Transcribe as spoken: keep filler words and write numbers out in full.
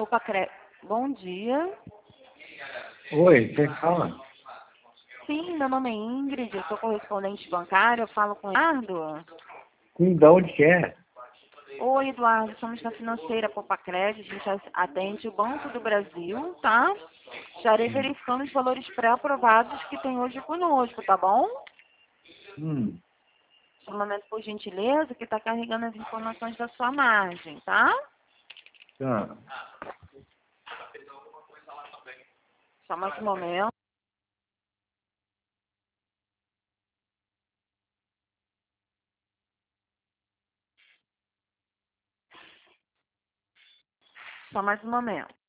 Opa, cre... Bom dia. Oi, quem fala? Sim, meu nome é Ingrid, eu sou correspondente bancária, eu falo com o Eduardo. Sim, de onde que é? Oi, Eduardo, somos da financeira Popacred, a gente atende o Banco do Brasil, tá? Estarei Hum. verificando os valores pré-aprovados que tem hoje conosco, tá bom? Hum. Um momento, por gentileza, que está carregando as informações da sua margem, tá? Tá. Só mais um momento. Só mais um momento.